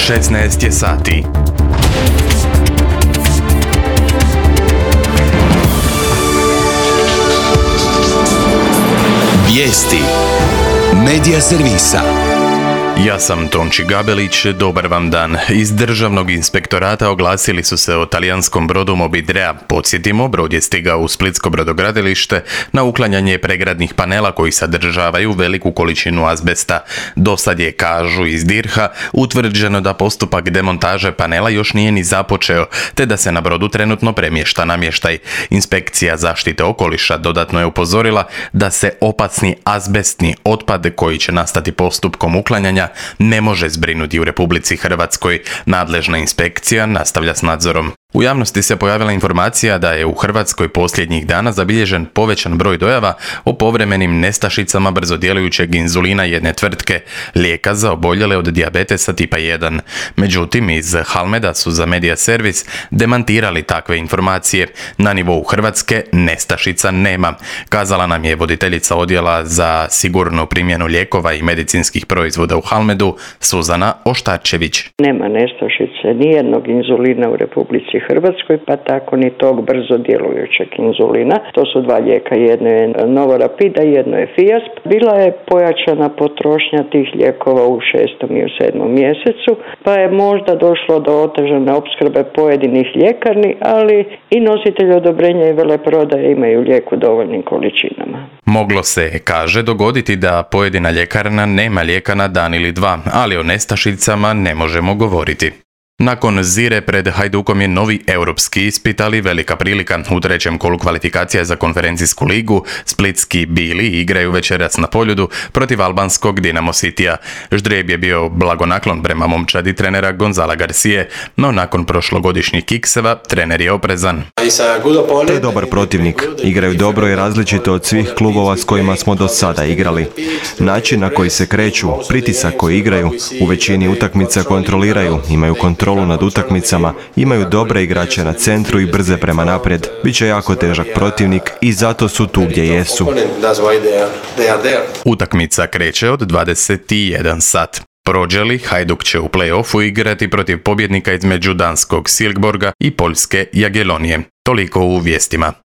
16 je sati. Vijesti Medija servisa. Ja sam Tonči Gabelić, dobar vam dan. Iz Državnog inspektorata oglasili su se o talijanskom brodu Mobidrea. Podsjetimo, brod je stigao u splitsko brodogradilište na uklanjanje pregradnih panela koji sadržavaju veliku količinu azbesta. Dosad je, kažu iz DIRH-a, utvrđeno da postupak demontaže panela još nije ni započeo, te da se na brodu trenutno premješta namještaj. Inspekcija zaštite okoliša dodatno je upozorila da se opasni azbestni otpad koji će nastati postupkom uklanjanja ne može zbrinuti u Republici Hrvatskoj. Nadležna inspekcija nastavlja s nadzorom. U javnosti se pojavila informacija da je u Hrvatskoj posljednjih dana zabilježen povećan broj dojava o povremenim nestašicama brzodjelujućeg inzulina jedne tvrtke, lijeka za oboljele od dijabetesa tipa 1. Međutim, iz Halmeda su za Medija servis demantirali takve informacije. Na nivou Hrvatske nestašica nema, kazala nam je voditeljica odjela za sigurnu primjenu lijekova i medicinskih proizvoda u Halmedu, Suzana Oštarčević. Nema nestašice nijednog inzulina u Republici Hrvatskoj, pa tako ni tog brzo djelujućeg inzulina. To su dva lijeka, jedno je Novorapid, jedno je Fiasp. Bila je pojačana potrošnja tih lijekova u 6. i u 7. mjesecu, pa je možda došlo do otežane opskrbe pojedinih ljekarni, ali i nositelji odobrenja i veleprodaje imaju lijek u dovoljnim količinama. Moglo se, kaže, dogoditi da pojedina ljekarna nema lijeka na dan ili dva, ali o nestašicama ne možemo govoriti. Nakon Zire pred Hajdukom je novi europski ispit, ali velika prilika. U trećem kolu kvalifikacija za konferencijsku ligu splitski Bili igraju večeras na Poljudu protiv albanskog Dinamo Cityja. Ždrijeb je bio blagonaklon prema momčadi trenera Gonzala Garcije, no nakon prošlogodišnjih kikseva trener je oprezan. To je dobar protivnik. Igraju dobro i različito od svih klubova s kojima smo do sada igrali. Način na koji se kreću, pritisak koji igraju, u većini utakmica kontroliraju, imaju kontrolu nad utakmicama, imaju dobre igrače na centru i brze prema naprijed. Biće jako težak protivnik i zato su tu gdje jesu. Utakmica kreće od 21 sat. Prođe li, Hajduk će u play-offu igrati protiv pobjednika između danskog Silkeborga i poljske Jagiellonije. Toliko u vijestima.